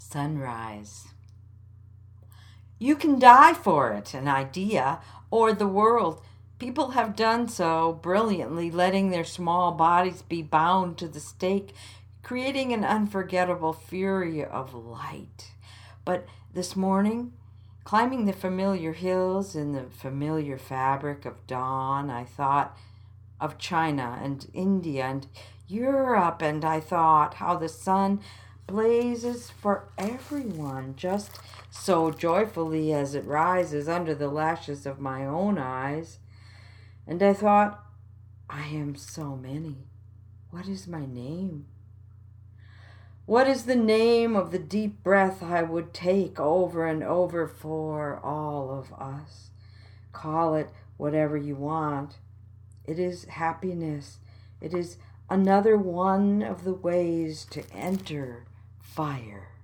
Sunrise. You can die for it, an idea, or the world. People have done so brilliantly, letting their small bodies be bound to the stake, creating an unforgettable fury of light. But this morning, climbing the familiar hills in the familiar fabric of dawn, I thought of China and India and Europe, and I thought how the sun blazes for everyone just so joyfully as it rises under the lashes of my own eyes. And I thought, I am so many. What is my name? What is the name of the deep breath I would take over and over for all of us? Call it whatever you want. It is happiness. It is another one of the ways to enter fire.